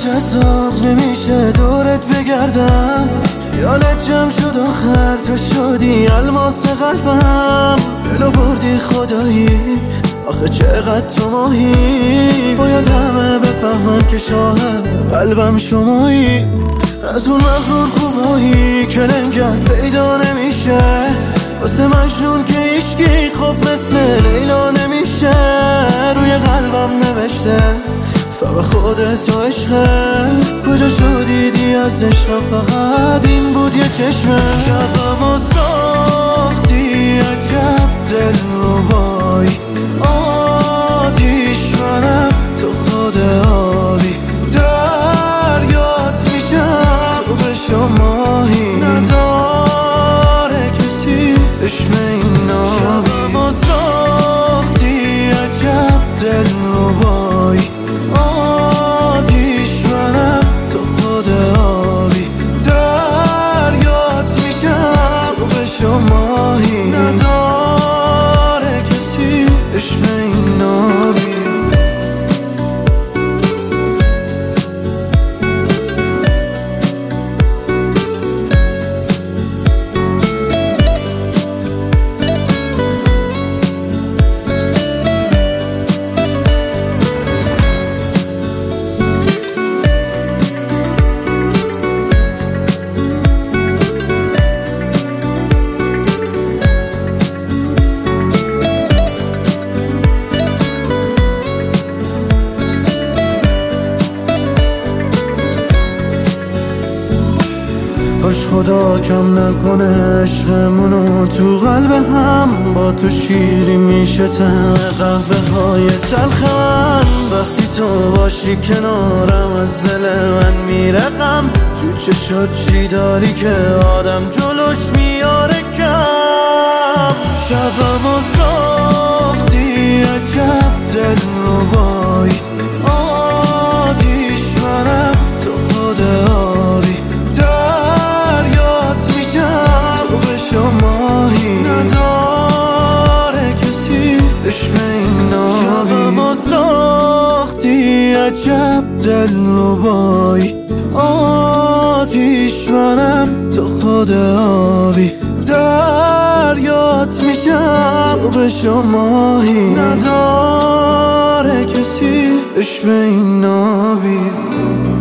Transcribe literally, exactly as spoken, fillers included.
جذاب نمیشه دورت بگردم، خیالت جمع شد آخر تو شدی الماس قلبم. دلو بردی خدایی آخه چقدر تو ماهی، باید همه بفهمن که شاهد قلبم شمایی. از اون مغرور خوبایی که لنگت پیدا نمیشه، واسه مجنون که عشقی خب مثل لیلا نمیشه. روی قلبم نوشته فقط خودت و عشقه، کجا شدی دی از عشق؟ فقط این بود یه چشمه. شبمو ساختی عجب دلربایی، آتیش منم تو خود آبی، دریات میشم تو بشو ماهی، نداره کسی عشق این نابی. شبمو ساختی عجب دلربایی، آتیش منم تو خود آبی، دریات میشم تو بشو ماهی، نداره کسی عشق این نابی. کاش خدا کم نکنه عشقمونو تو قلب هم، با تو شیری میشه طعم قهوه های تلخ من. وقتی تو باشی کنارم از دل من میره غم، تو چشات چی داری که آدم جلوش میاره کم. شبمو ساختی عجب دلربایی، آتیش منم تو خود آبی، ماهی نداره کسی عشق این نابی. شبمو ساختی عجب دلربایی، آتیش منم تو خود آبی، دریات میشم تو بشو ماهی، نداره کسی عشق این نابی.